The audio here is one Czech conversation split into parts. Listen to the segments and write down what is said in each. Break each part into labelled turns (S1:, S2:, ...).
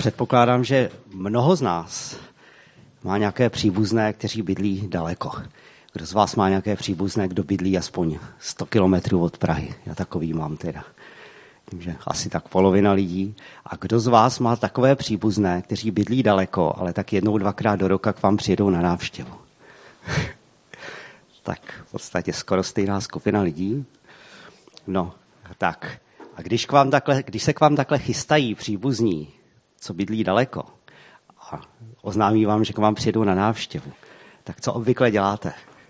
S1: předpokládám, že mnoho z nás má nějaké příbuzné, kteří bydlí daleko. Kdo z vás má nějaké příbuzné, kdo bydlí aspoň 100 kilometrů od Prahy? Já takový mám teda. Takže asi tak polovina lidí. A kdo z vás má takové příbuzné, kteří bydlí daleko, ale tak jednou, dvakrát do roka k vám přijedou na návštěvu? Tak v podstatě skoro stejná skupina lidí. No, tak. A když se k vám takhle chystají příbuzní, co bydlí daleko, a oznámí vám, že k vám přijedou na návštěvu, tak co obvykle děláte?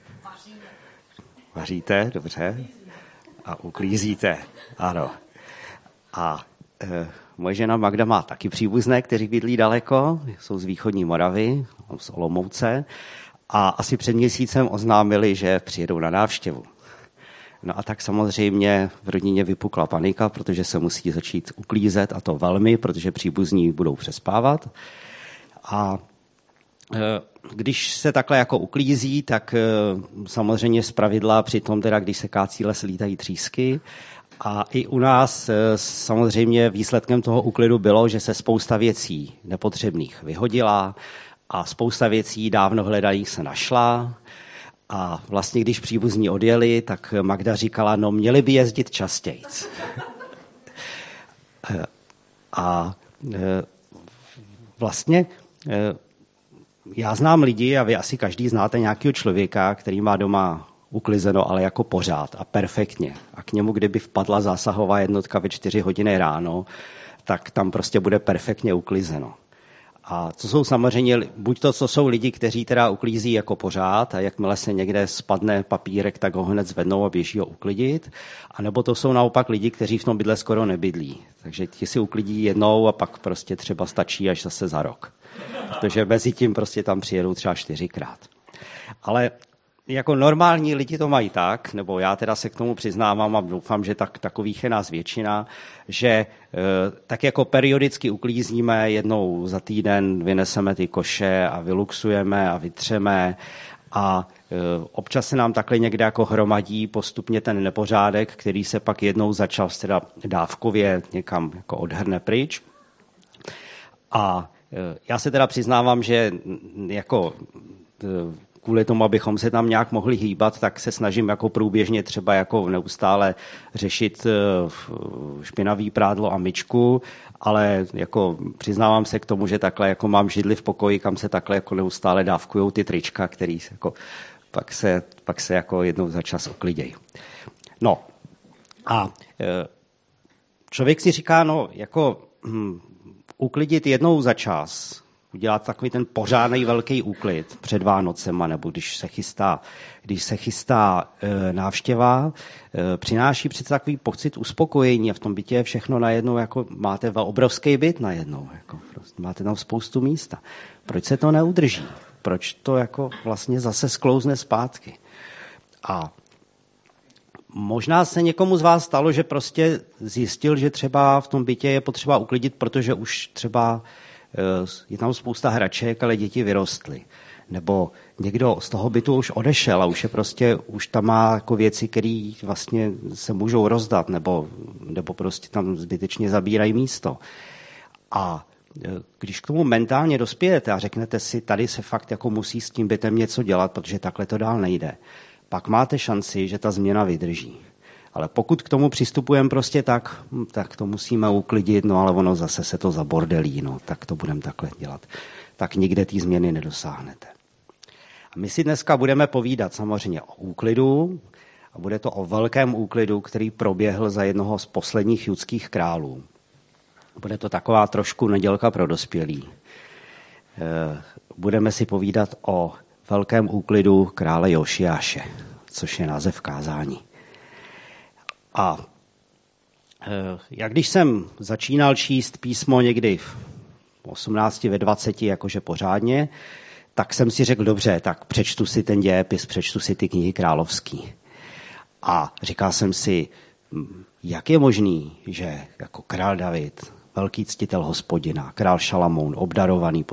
S1: Vaříte, dobře. A uklízíte, ano. A moje žena Magda má taky příbuzné, kteří bydlí daleko, jsou z východní Moravy, z Olomouce, a asi před měsícem oznámili, že přijedou na návštěvu. No a tak samozřejmě v rodině vypukla panika, protože se musí začít uklízet, a to velmi, protože příbuzní budou přespávat. A když se takhle jako uklízí, tak samozřejmě zpravidla přitom teda, když se kácí les, lítají třísky. A i u nás samozřejmě výsledkem toho úklidu bylo, že se spousta věcí nepotřebných vyhodila a spousta věcí dávno hledaných se našla. A vlastně, když příbuzní odjeli, tak Magda říkala, no měli by jezdit častějc. A vlastně já znám lidi, a vy asi každý znáte nějakého člověka, který má doma uklizeno, ale jako pořád a perfektně. A k němu, kdyby vpadla zásahová jednotka ve 4 hodiny ráno, tak tam prostě bude perfektně uklizeno. A to jsou samozřejmě, buď to, co jsou lidi, kteří teda uklízí jako pořád a jakmile se někde spadne papírek, tak ho hned zvednou a běží ho uklidit, anebo to jsou naopak lidi, kteří v tom bydle skoro nebydlí. Takže ti si uklidí jednou a pak prostě třeba stačí až zase za rok. Protože mezi tím prostě tam přijedou třeba 4krát. Ale jako normální lidi to mají tak, nebo já teda se k tomu přiznávám a doufám, že takových je nás většina, že tak jako periodicky uklízíme, jednou za týden vyneseme ty koše a vyluxujeme a vytřeme a občas se nám takhle někde jako hromadí postupně ten nepořádek, který se pak jednou začal teda dávkově někam jako odhrne pryč. A já se teda přiznávám, že jako kvůli tomu, abychom se tam nějak mohli hýbat, tak se snažím jako průběžně třeba jako neustále řešit špinavý prádlo a myčku, ale jako přiznávám se k tomu, že takhle jako mám židli v pokoji, kam se takhle jako neustále dávkujou ty trička, který jako pak se jako jednou za čas uklidějí. No a člověk si říká, no jako uklidit jednou za čas, udělat takový ten pořádný velký úklid před Vánocema, nebo když se chystá návštěva, přináší přece takový pocit uspokojení a v tom bytě je všechno najednou, jako máte obrovský byt najednou, jako prostě máte tam spoustu místa. Proč se to neudrží? Proč to jako vlastně zase sklouzne zpátky? A možná se někomu z vás stalo, že prostě zjistil, že třeba v tom bytě je potřeba uklidit, protože už třeba je tam spousta hraček, ale děti vyrostly. Nebo někdo z toho bytu už odešel a už tam má jako věci, které vlastně se můžou rozdat, nebo prostě tam zbytečně zabírají místo. A když k tomu mentálně dospějete a řeknete si, tady se fakt jako musí s tím bytem něco dělat, protože takhle to dál nejde, pak máte šanci, že ta změna vydrží. Ale pokud k tomu přistupujeme prostě tak to musíme uklidit, no ale ono zase se to zabordelí, no tak to budeme takhle dělat. Tak nikde té změny nedosáhnete. A my si dneska budeme povídat samozřejmě o úklidu a bude to o velkém úklidu, který proběhl za jednoho z posledních judských králů. Bude to taková trošku nedělka pro dospělí. Budeme si povídat o velkém úklidu krále Jošiáše, což je název kázání. A jak když jsem začínal číst písmo někdy v 18, ve 20, jakože pořádně, tak jsem si řekl, dobře, tak přečtu si ten dějepis, přečtu si ty knihy královský. A říkal jsem si, jak je možný, že jako král David, velký ctitel Hospodina, král Šalamoun, obdarovaný,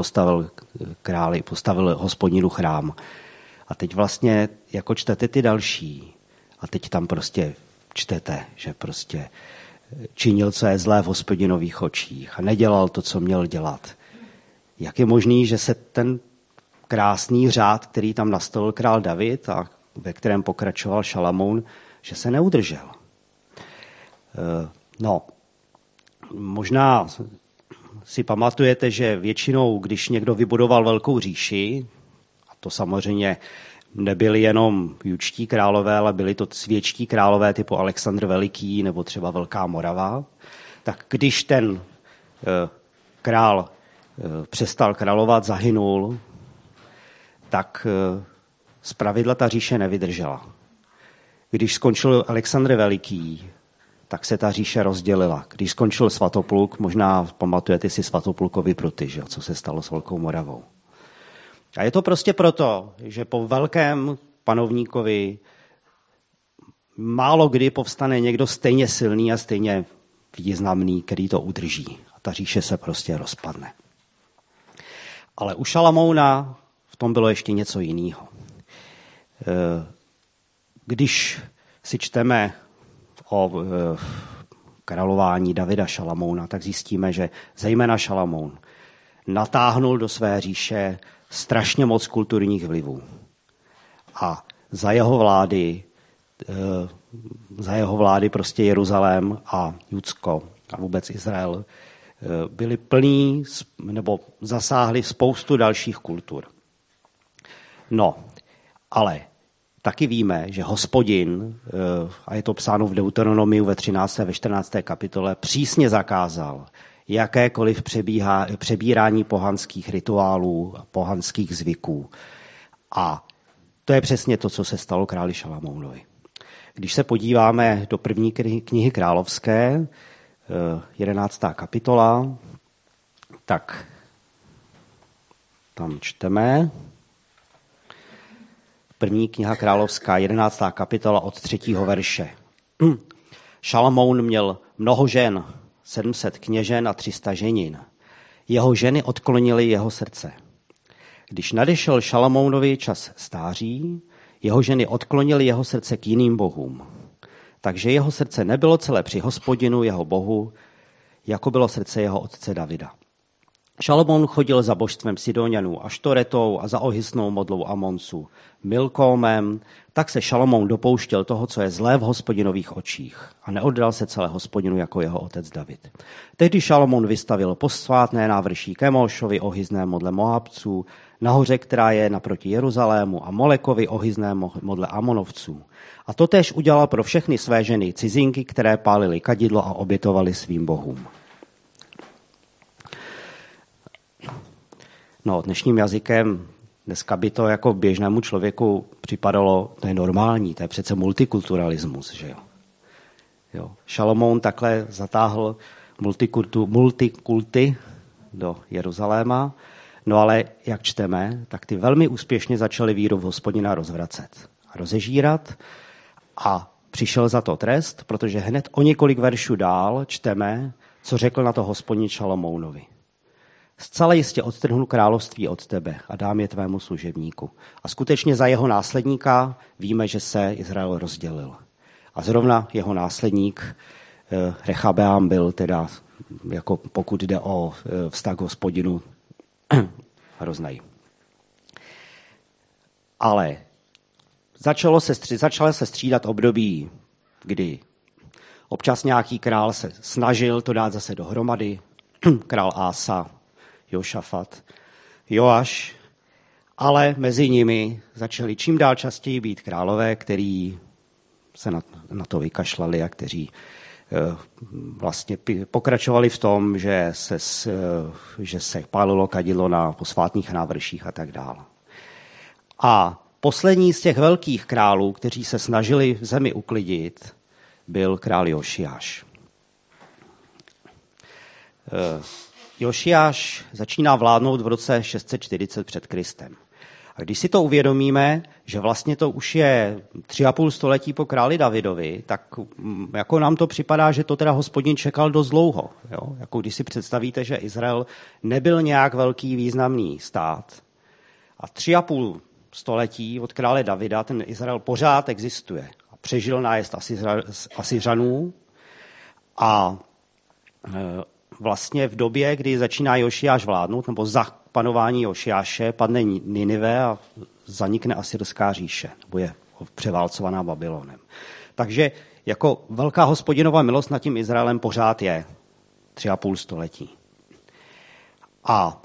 S1: postavil Hospodinu chrám. A teď vlastně jako čtete ty další a teď tam prostě čtete, že prostě činil, co je zlé v Hospodinových očích a nedělal to, co měl dělat. Jak je možný, že se ten krásný řád, který tam nastavil král David a ve kterém pokračoval Šalamoun, že se neudržel? No, možná si pamatujete, že většinou, když někdo vybudoval velkou říši, a to samozřejmě nebyli jenom judští králové, ale byli to světští králové typu Alexandr Veliký nebo třeba Velká Morava, tak když ten král přestal královat, zahynul, tak zpravidla ta říše nevydržela. Když skončil Alexandr Veliký, tak se ta říše rozdělila. Když skončil Svatopluk, možná pamatujete si Svatoplukovi Pruty, že? Co se stalo s Velkou Moravou. A je to prostě proto, že po velkém panovníkovi málo kdy povstane někdo stejně silný a stejně významný, který to udrží. A ta říše se prostě rozpadne. Ale u Šalamouna v tom bylo ještě něco jiného. Když si čteme o králování Davida Šalamouna, tak zjistíme, že zejména Šalamoun natáhnul do své říše strašně moc kulturních vlivů. A za jeho vlády prostě Jeruzalém a Judsko a vůbec Izrael byli plní nebo zasáhli spoustu dalších kultur. No, ale taky víme, že Hospodin, a je to psáno v Deuteronomiu ve 13. a ve 14. kapitole, přísně zakázal jakékoliv přebírání pohanských rituálů a pohanských zvyků. A to je přesně to, co se stalo králi Šalamounovi. Když se podíváme do první knihy královské, 11. kapitola, tak tam čteme. První kniha královská, 11. kapitola od 3. verše. Šalamoun měl mnoho žen, 700 kněžen a 300 ženin. Jeho ženy odklonily jeho srdce. Když nadešel Šalamounovi čas stáří, jeho ženy odklonily jeho srdce k jiným bohům. Takže jeho srdce nebylo celé při Hospodinu, jeho bohu, jako bylo srdce jeho otce Davida. Šalamoun chodil za božstvem Sidonianů Aštoretou a za ohisnou modlou Amonců Milkómem, tak se Šalamoun dopouštěl toho, co je zlé v Hospodinových očích a neoddal se celé Hospodinu jako jeho otec David. Tehdy Šalamoun vystavil posvátné návrší Kemošovi ohyzné modle Moabců, nahoře, která je naproti Jeruzalému, a Molekovi ohyzné modle Amonovců. A totéž udělal pro všechny své ženy cizinky, které pálily kadidlo a obětovali svým bohům. No, dnešním jazykem dneska by to jako běžnému člověku připadalo, to je normální, to je přece multikulturalismus, že jo. Jo. Šalamoun takhle zatáhl multikulty do Jeruzaléma, no ale jak čteme, tak ty velmi úspěšně začaly víru v Hospodina rozvracet a rozežírat a přišel za to trest, protože hned o několik veršů dál čteme, co řekl na to Hospodin Šalamounovi. Zcela jistě odtrhnu království od tebe a dám je tvému služebníku. A skutečně za jeho následníka víme, že se Izrael rozdělil. A zrovna jeho následník Rechabeám byl teda, jako pokud jde o vztah k Hospodinu, hroznej. Ale začalo se střídat období, kdy občas nějaký král se snažil to dát zase dohromady, král Ása, Jošafat, Joáš, ale mezi nimi začali čím dál častěji být králové, kteří se na to vykašlali a kteří vlastně pokračovali v tom, že se pálilo kadidlo na posvátných návrších a tak dále. A poslední z těch velkých králů, kteří se snažili zemi uklidit, byl král Jošiáš. Jošiáš začíná vládnout v roce 640 před Kristem. A když si to uvědomíme, že vlastně to už je 3,5 století po králi Davidovi, tak jako nám to připadá, že to teda Hospodin čekal dost dlouho. Jo? Jako když si představíte, že Izrael nebyl nějak velký významný stát a 3,5 století od krále Davida ten Izrael pořád existuje a přežil nájezd Asyřanů A vlastně v době, kdy začíná Jošiáš vládnout, nebo za panování Jošiáše, padne Ninive a zanikne Asyrská říše, nebo je převálcovaná Babylonem. Takže jako velká Hospodinova milost nad tím Izraelem pořád je 3,5 století. A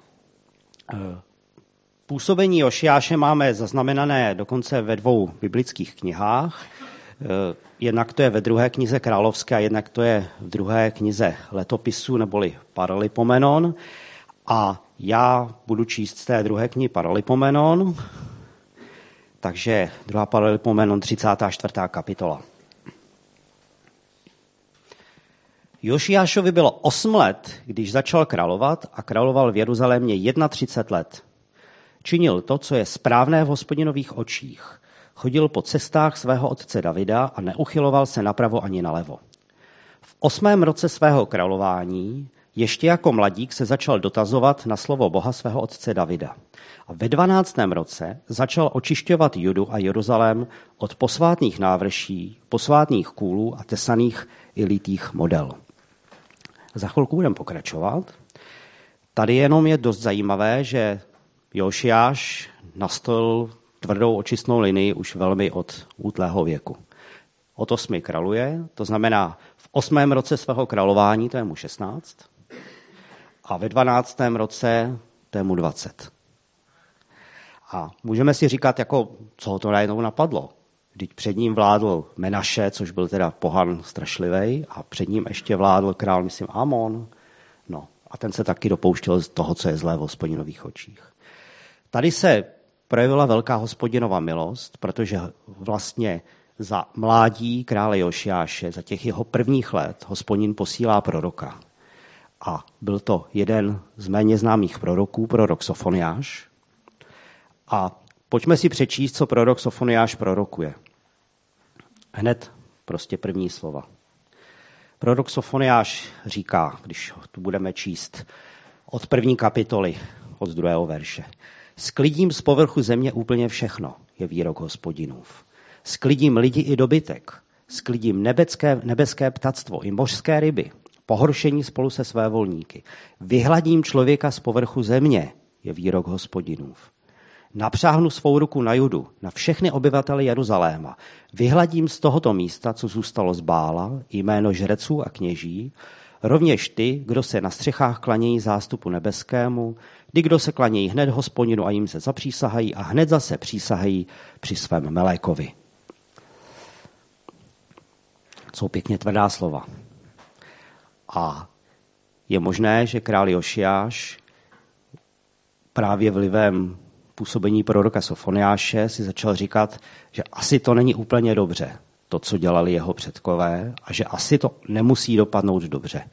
S1: působení Jošiáše máme zaznamenané dokonce ve 2 biblických knihách. Jednak to je ve 2. knize Královské a jednak to je v 2. knize Letopisů neboli Paralipomenon. A já budu číst z té 2. knihy Paralipomenon. Takže 2. Paralipomenon, 34. kapitola. Jošiášovi bylo 8 let, když začal královat a královal v Jeruzalémě 31 let. Činil to, co je správné v Hospodinových očích. Chodil po cestách svého otce Davida a neuchyloval se napravo ani nalevo. V 8. roce svého králování ještě jako mladík se začal dotazovat na slovo Boha svého otce Davida. A ve 12. roce začal očišťovat Judu a Jeruzalém od posvátných návrší, posvátných kůlů a tesaných i litých model. Za chvilku budeme pokračovat. Tady jenom je dost zajímavé, že Jošiáš nastolil tvrdou očistnou linii už velmi od útlého věku. Od 8 králuje, to znamená v 8. roce svého králování, to je mu 16, a ve 12. roce to je mu 20. A můžeme si říkat, jako, co ho to najednou napadlo. Vždyť před ním vládl Menaše, což byl teda pohan strašlivej, a před ním ještě vládl král, myslím, Amon. No, a ten se taky dopouštěl z toho, co je zlé v Hospodinových očích. Tady se projevila velká Hospodinova milost, protože vlastně za mládí krále Jošiáše, za těch jeho prvních let, Hospodin posílá proroka. A byl to jeden z méně známých proroků, prorok Sofoniáš. A pojďme si přečíst, co prorok Sofoniáš prorokuje. Hned prostě první slova. Prorok Sofoniáš říká, když tu budeme číst od 1. kapitoly, od 2. verše. Sklidím z povrchu země úplně všechno, je výrok Hospodinův. Sklidím lidi i dobytek, sklidím nebeské ptactvo i mořské ryby, pohoršení spolu se své volníky. Vyhladím člověka z povrchu země, je výrok Hospodinův. Napřáhnu svou ruku na Judu, na všechny obyvatele Jeruzaléma. Vyhladím z tohoto místa, co zůstalo z Bála, jméno žreců a kněží, rovněž ty, kdo se na střechách klanějí zástupu nebeskému, ty, kdo se klanějí hned Hospodinu a jim se zapřísahají a hned zase přísahají při svém Melékovi. Jsou pěkně tvrdá slova. A je možné, že král Jošiáš právě vlivem působení proroka Sofoniáše si začal říkat, že asi to není úplně dobře, to, co dělali jeho předkové, a že asi to nemusí dopadnout dobře.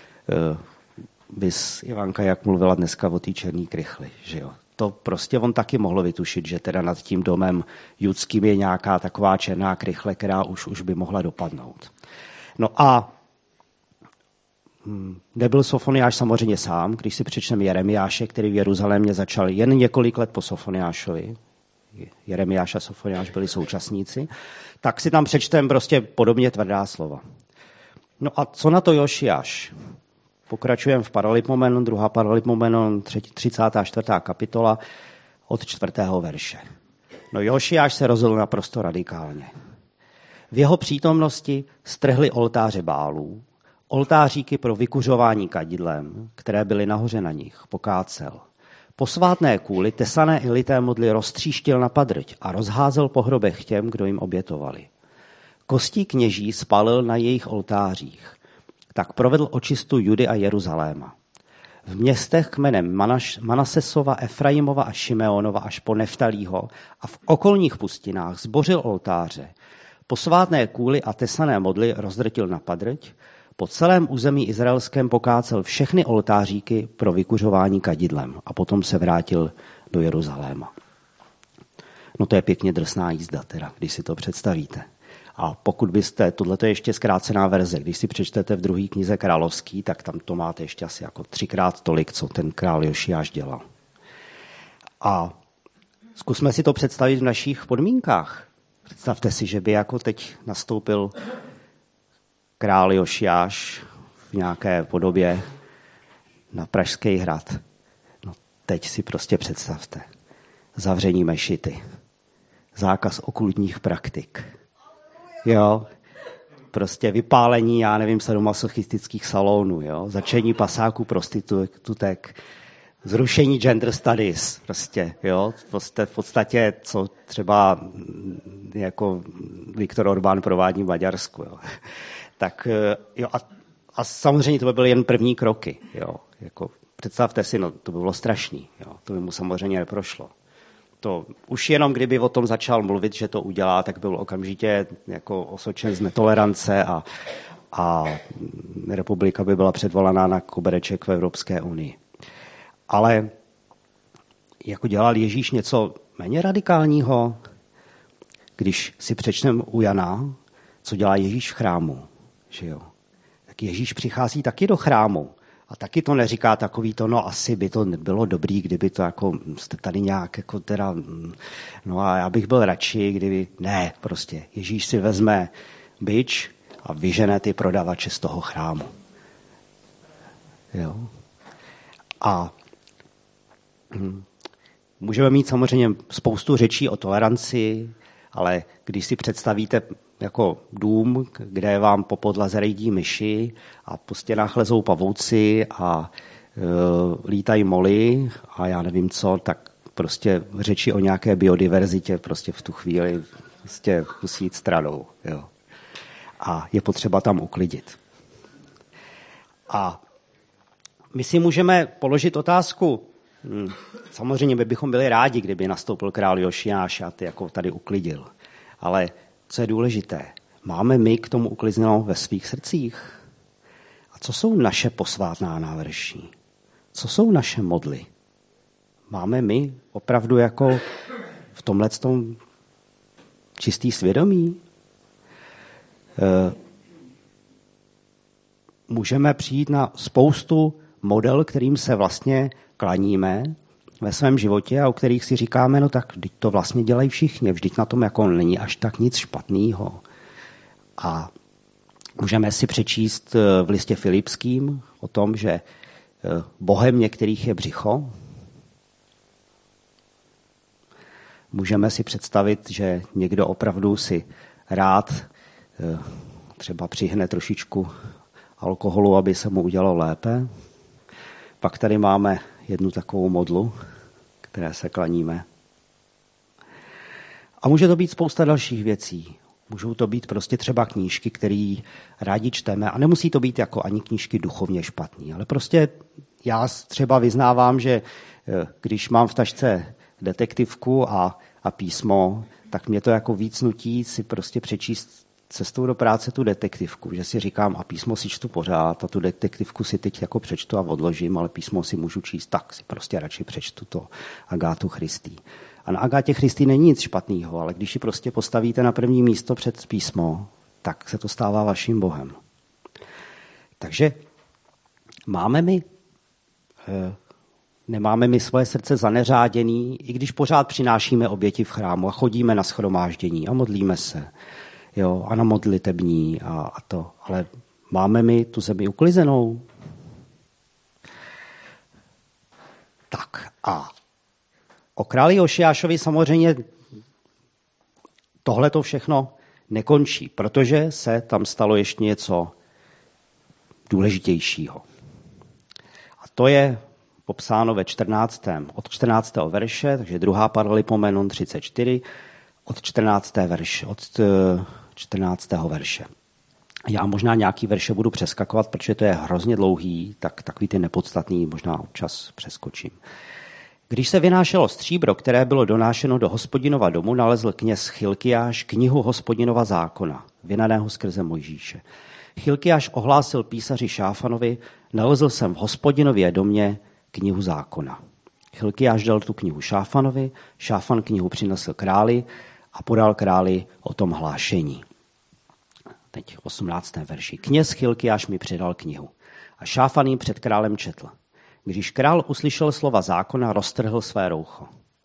S1: Vys Ivanka, jak mluvila dneska o té černý krychli, že jo. To prostě on taky mohl vytušit, že teda nad tím domem judským je nějaká taková černá krychle, která už by mohla dopadnout. No a nebyl Sofoniáš samozřejmě sám, když si přečteme Jeremiáše, který v Jeruzalémě začal jen několik let po Sofoniášovi. Jeremiáš a Sofoniáš byli současníci. Tak si tam přečteme prostě podobně tvrdá slova. No a co na to Jošiáš? Pokračujeme v Paralipomenon, 2. Paralipomenon, 34. kapitola od 4. verše. No Jošiáš se rozhodl naprosto radikálně. V jeho přítomnosti strhli oltáře Bálů, oltáříky pro vykuřování kadidlem, které byly nahoře na nich, pokácel. Posvátné kůly, tesané i lité modly roztříštil na padrť a rozházel po hrobech těm, kdo jim obětovali. Kostí kněží spalil na jejich oltářích. Tak provedl očistu Judy a Jeruzaléma. V městech kmenem Manasesova, Efraimova a Šimeonova až po Neftalího a v okolních pustinách zbořil oltáře. Posvátné kůly a tesané modly rozdrtil na padrť. Po celém území izraelském pokácel všechny oltáříky pro vykuřování kadidlem a potom se vrátil do Jeruzaléma. No to je pěkně drsná jízda teda, když si to představíte. A pokud byste, tohle je ještě zkrácená verze, když si přečtete v 2. knize Královský, tak tam to máte ještě asi jako 3krát tolik, co ten král Jošiáš dělal. A zkusme si to představit v našich podmínkách. Představte si, že by jako teď nastoupil král Josiáš v nějaké podobě na Pražský hrad. No teď si prostě představte. Zavření mešity. Zákaz okultních praktik. Jo, prostě vypálení, já nevím, sadomasochistických salonů, jo, začení pasáků prostitutek, zrušení gender studies, prostě, jo, v podstatě, co třeba jako Viktor Orbán provádí v Maďarsku, jo. Tak, jo, a samozřejmě to by byly jen první kroky, jo, jako představte si, no, to by bylo strašný, jo, to by mu samozřejmě neprošlo. To už jenom kdyby o tom začal mluvit, že to udělá, tak byl okamžitě jako osočen z netolerance a republika by byla předvolaná na kobereček v Evropské unii. Ale jako dělal Ježíš něco méně radikálního, když si přečteme u Jana, co dělá Ježíš v chrámu, že jo? Tak Ježíš přichází taky do chrámu. A taky to neříká takový to, no asi by to bylo dobrý, kdyby to jako jste tady nějak jako teda, no a já bych byl radši, kdyby, ne, prostě Ježíš si vezme bič a vyžene ty prodavače z toho chrámu. Jo. A můžeme mít samozřejmě spoustu řečí o toleranci, ale když si představíte jako dům, kde vám po podlaze rejdí myši a po stěnách lezou pavouci a lítají moly a já nevím co, tak prostě řeči o nějaké biodiverzitě prostě v tu chvíli prostě musí jít stranou. Jo. A je potřeba tam uklidit. A my si můžeme položit otázku, samozřejmě my bychom byli rádi, kdyby nastoupil král Josiáš a ty jako tady uklidil, ale co je důležité, máme my k tomu uklizeno ve svých srdcích? A co jsou naše posvátná návrší? Co jsou naše modly? Máme my opravdu jako v tomhletom čistý svědomí? Můžeme přijít na spoustu model, kterým se vlastně klaníme ve svém životě a o kterých si říkáme, no tak vždyť to vlastně dělají všichni, vždyť na tom jako není až tak nic špatného. A můžeme si přečíst v listě Filipským o tom, že Bohem některých je břicho. Můžeme si představit, že někdo opravdu si rád třeba přihne trošičku alkoholu, aby se mu udělalo lépe. Pak tady máme jednu takovou modlu, které se klaníme. A může to být spousta dalších věcí. Můžou to být prostě třeba knížky, které rádi čteme. A nemusí to být jako ani knížky duchovně špatný. Ale prostě já třeba vyznávám, že když mám v tašce detektivku a písmo, tak mě to jako víc nutí si prostě přečíst cestou do práce tu detektivku, že si říkám, a písmo si čtu pořád a tu detektivku si teď jako přečtu a odložím, ale písmo si můžu číst, tak si prostě radši přečtu to Agátu Christy. A na Agátě Christy není nic špatného, ale když ji prostě postavíte na první místo před písmo, tak se to stává vaším Bohem. Takže nemáme my svoje srdce zaneřáděný, i když pořád přinášíme oběti v chrámu a chodíme na shromáždění a modlíme se. Jo, a na modlitební a to. Ale máme my tu zemi uklizenou? Tak a o králi Josiášovi samozřejmě tohleto všechno nekončí, protože se tam stalo ještě něco důležitějšího. A to je popsáno od 14. verše, takže 2. Paralipomenon 34, od 14. verše. Já možná nějaký verše budu přeskakovat, protože to je hrozně dlouhý, tak takový ty nepodstatný možná občas přeskočím. Když se vynášelo stříbro, které bylo donášeno do Hospodinova domu, nalezl kněz Chilkiáš knihu Hospodinova zákona, vynaného skrze Mojžíše. Chilkiáš ohlásil písaři Šáfanovi, nalezl jsem v Hospodinově domě knihu zákona. Chilkiáš dal tu knihu Šáfanovi, Šáfan knihu přinesl králi a podal králi o tom hlášení. Teď 18. verši. Kněz Chilkiáš mi předal knihu a Šáfan ji před králem četl. Když král uslyšel slova zákona, roztrhl své roucho.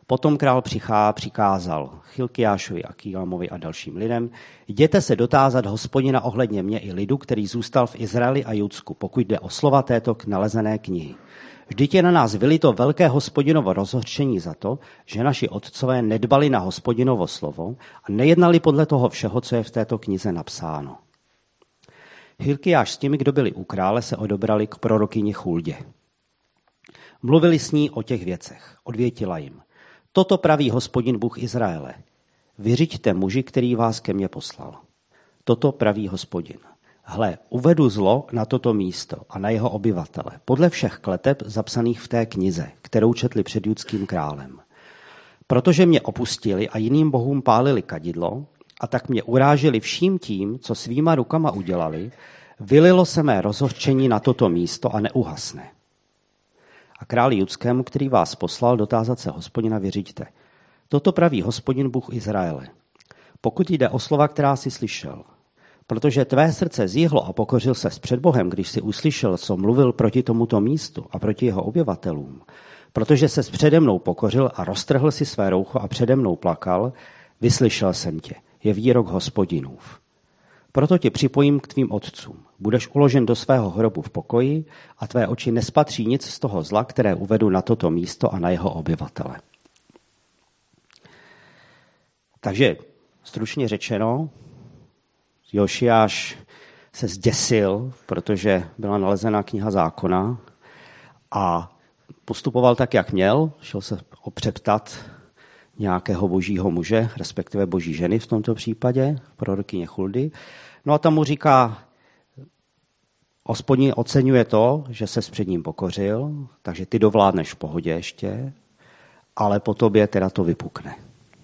S1: Potom král přikázal Chilkiášovi a Kílamovi a dalším lidem: jděte se dotázat Hospodina ohledně mě i lidu, který zůstal v Izraeli a Judsku, pokud jde o slova této nalezené knihy. Vždyť je na nás vylito velké Hospodinovo rozhořčení za to, že naši otcové nedbali na Hospodinovo slovo a nejednali podle toho všeho, co je v této knize napsáno. Hilkiáš s těmi, kdo byli u krále, se odebrali k prorokyni Chuldě. Mluvili s ní o těch věcech. Odvětila jim: toto praví Hospodin Bůh Izraele. Vyřiďte muži, který vás ke mně poslal. Toto praví Hospodin. Hle, uvedu zlo na toto místo a na jeho obyvatele, podle všech kleteb zapsaných v té knize, kterou četli před judským králem. Protože mě opustili a jiným bohům pálili kadidlo, a tak mě uráželi vším tím, co svýma rukama udělali, vylilo se mé rozhořčení na toto místo a neuhasne. A králi judskému, který vás poslal dotázat se Hospodina, vyřiďte: toto praví Hospodin Bůh Izraele. Pokud jde o slova, která jsi slyšel, protože tvé srdce zjihlo a pokořil ses před Bohem, když jsi uslyšel, co mluvil proti tomuto místu a proti jeho obyvatelům, protože ses přede mnou pokořil a roztrhl si své roucho a přede mnou plakal, vyslyšel jsem tě, je výrok Hospodinův. Proto tě připojím k tvým otcům. Budeš uložen do svého hrobu v pokoji a tvé oči nespatří nic z toho zla, které uvedu na toto místo a na jeho obyvatele. Takže stručně řečeno, Jošiáš se zděsil, protože byla nalezena kniha zákona a postupoval tak, jak měl. Šel se opřeptat nějakého božího muže, respektive boží ženy v tomto případě, prorokyně Chuldy. No a tam mu říká: Hospodin oceňuje to, že ses před ním pokořil, takže ty dovládneš v pohodě ještě, ale po tobě teda to vypukne.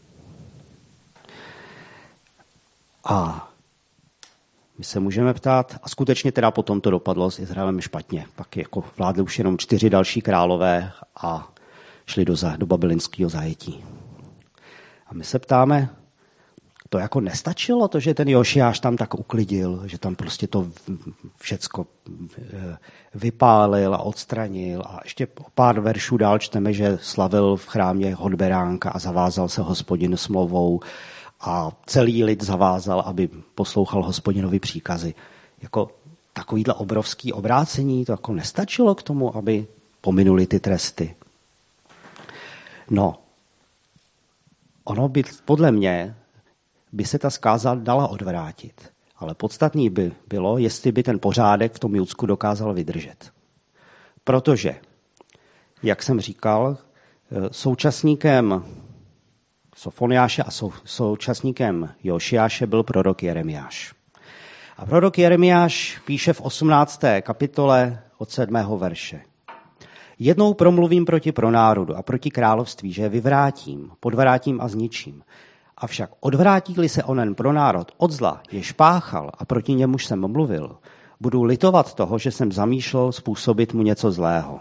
S1: A my se můžeme ptát, a skutečně teda potom to dopadlo s Izraelem špatně. Pak jako vládli už jenom 4 další králové a šli do babylonského zajetí. A my se ptáme, to jako nestačilo, to, že ten Jošiáš tam tak uklidil, že tam prostě to všecko vypálil a odstranil. A ještě o pár veršů dál čteme, že slavil v chrámě hodberánka a zavázal se Hospodin smlouvou a celý lid zavázal, aby poslouchal Hospodinovi příkazy. Jako takovýhle obrovský obrácení, to jako nestačilo k tomu, aby pominuli ty tresty. No, ono by podle mě by se ta zkáza dala odvrátit. Ale podstatný by bylo, jestli by ten pořádek v tom Judsku dokázal vydržet. Protože, jak jsem říkal, současníkem Sofoniáše a současníkem Jošiáše byl prorok Jeremiáš. A prorok Jeremiáš píše v 18. kapitole od 7. verše. Jednou promluvím proti pronárodu a proti království, že je vyvrátím, podvrátím a zničím. Avšak odvrátí-li se onen pronárod od zla, jež páchal a proti němuž jsem mluvil, budu litovat toho, že jsem zamýšlel způsobit mu něco zlého.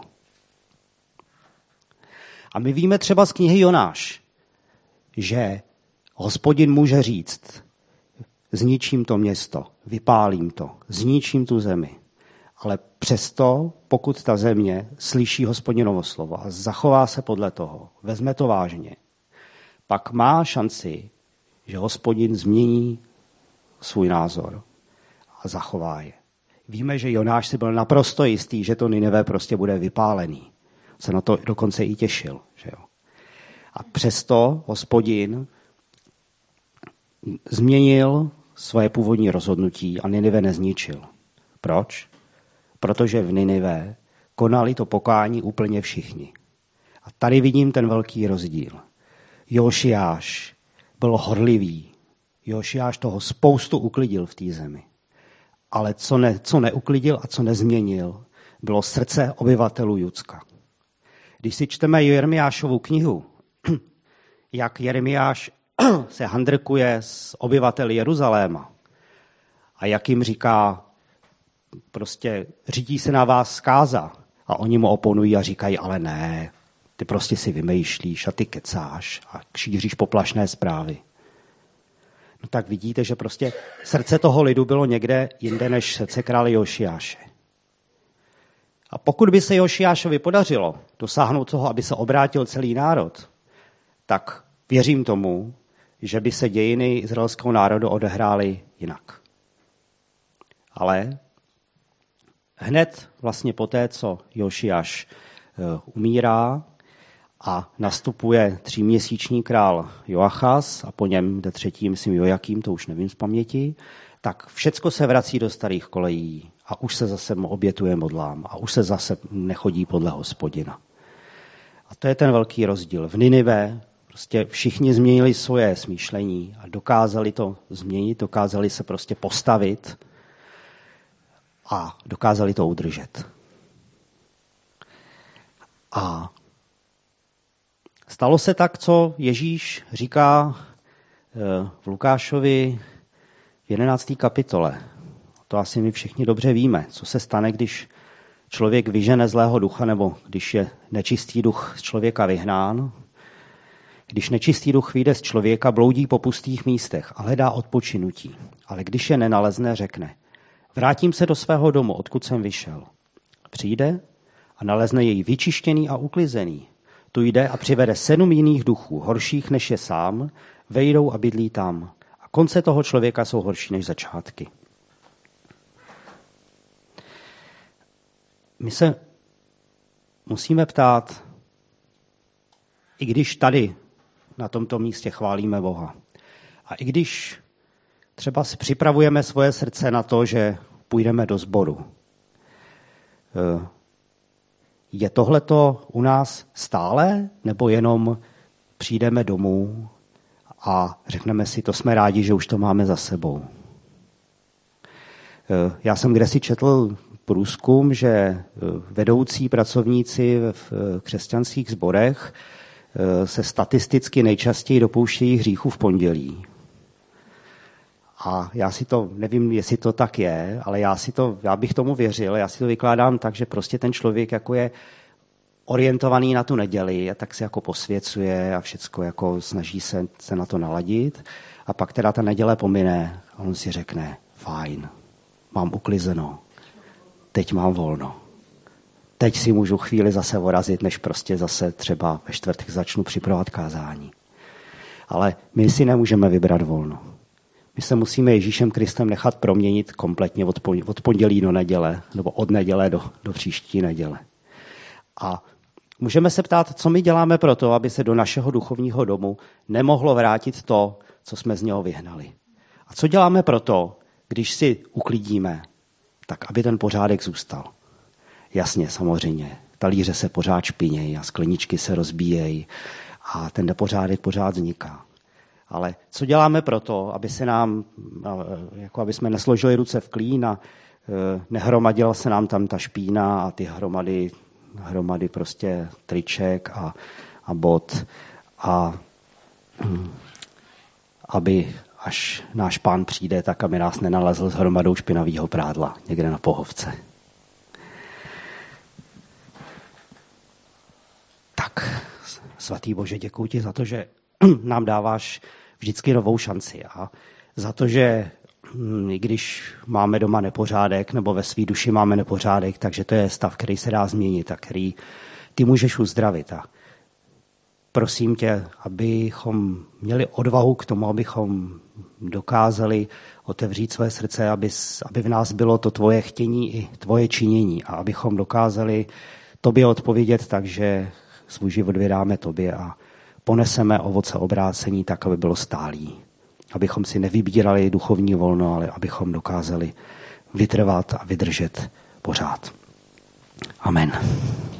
S1: A my víme třeba z knihy Jonáš, že Hospodin může říct: zničím to město, vypálím to, zničím tu zemi. Ale přesto, pokud ta země slyší Hospodinovo slovo a zachová se podle toho, vezme to vážně, pak má šanci, že Hospodin změní svůj názor a zachová je. Víme, že Jonáš si byl naprosto jistý, že to Ninive prostě bude vypálený. Se na to dokonce i těšil. Že jo? A přesto Hospodin změnil svoje původní rozhodnutí a Ninive nezničil. Proč? Protože v Ninive konali to pokání úplně všichni. A tady vidím ten velký rozdíl. Jošiáš byl horlivý. Jošiáš toho spoustu uklidil v té zemi. Ale co neuklidil a co nezměnil, bylo srdce obyvatelů Judska. Když si čteme Jeremiášovu knihu, jak Jeremiáš se handrkuje s obyvateli Jeruzaléma a jak jim říká, prostě řídí se na vás zkáza, a oni mu oponují a říkají: ale ne, ty prostě si vymýšlíš a ty kecáš a šíříš poplašné zprávy. No tak vidíte, že prostě srdce toho lidu bylo někde jinde než srdce krále Jošiáše. A pokud by se Jošiášovi podařilo dosáhnout toho, aby se obrátil celý národ, tak věřím tomu, že by se dějiny izraelského národu odehrály jinak. Ale hned vlastně poté, co Jošiáš umírá a nastupuje 3měsíční král Joachaz a po něm jde třetí, myslím Jojakým, to už nevím z paměti, tak všecko se vrací do starých kolejí a už se zase obětuje modlám a už se zase nechodí podle Hospodina. A to je ten velký rozdíl. V Ninive prostě všichni změnili svoje smýšlení a dokázali to změnit, dokázali se prostě postavit a dokázali to udržet. A stalo se tak, co Ježíš říká v Lukášovi v 11. kapitole. To asi my všichni dobře víme, co se stane, když člověk vyžene zlého ducha, nebo když je nečistý duch z člověka vyhnán. Když nečistý duch vyjde z člověka, bloudí po pustých místech a hledá odpočinutí. Ale když je nenalezne, řekne: vrátím se do svého domu, odkud jsem vyšel. Přijde a nalezne jej vyčištěný a uklizený. Tu jde a přivede 7 jiných duchů, horších než je sám, vejdou a bydlí tam. A konce toho člověka jsou horší než začátky. My se musíme ptát, i když tady na tomto místě chválíme Boha, a i když třeba si připravujeme svoje srdce na to, že půjdeme do sboru, je tohleto u nás stále, nebo jenom přijdeme domů a řekneme si, to jsme rádi, že už to máme za sebou? Já jsem kdesi četl průzkum, že vedoucí pracovníci v křesťanských sborech se statisticky nejčastěji dopouštějí hříchu v pondělí. A já si to, nevím, jestli to tak je, ale já bych tomu věřil, já si to vykládám tak, že prostě ten člověk jako je orientovaný na tu neděli a tak se jako posvěcuje a všecko jako snaží se na to naladit. A pak teda ta neděle pomine a on si řekne, fajn, mám uklizeno, teď mám volno. Teď si můžu chvíli zase vorazit, než prostě zase třeba ve čtvrtek začnu připravovat kázání. Ale my si nemůžeme vybrat volno. My se musíme Ježíšem Kristem nechat proměnit kompletně od pondělí do neděle, nebo od neděle do příští neděle. A můžeme se ptát, co my děláme pro to, aby se do našeho duchovního domu nemohlo vrátit to, co jsme z něho vyhnali. A co děláme pro to, když si uklidíme, tak aby ten pořádek zůstal. Jasně, samozřejmě, talíře se pořád špinějí a skleničky se rozbíjejí a ten nepořádek pořád vzniká. Ale co děláme pro to, aby se nám, jako aby jsme nesložili ruce v klín a nehromadila se nám tam ta špína a ty hromady prostě triček a bot a aby až náš Pán přijde, tak aby nás nenalezl s hromadou špinavého prádla někde na pohovce. Tak, svatý Bože, děkuji ti za to, že nám dáváš vždycky novou šanci a za to, že i když máme doma nepořádek nebo ve své duši máme nepořádek, takže to je stav, který se dá změnit a který ty můžeš uzdravit. A prosím tě, abychom měli odvahu k tomu, abychom dokázali otevřít své srdce, aby v nás bylo to tvoje chtění i tvoje činění a abychom dokázali tobě odpovědět tak, že svůj život vydáme tobě a poneseme ovoce obrácení tak, aby bylo stálý. Abychom si nevybírali duchovní volno, ale abychom dokázali vytrvat a vydržet pořád. Amen.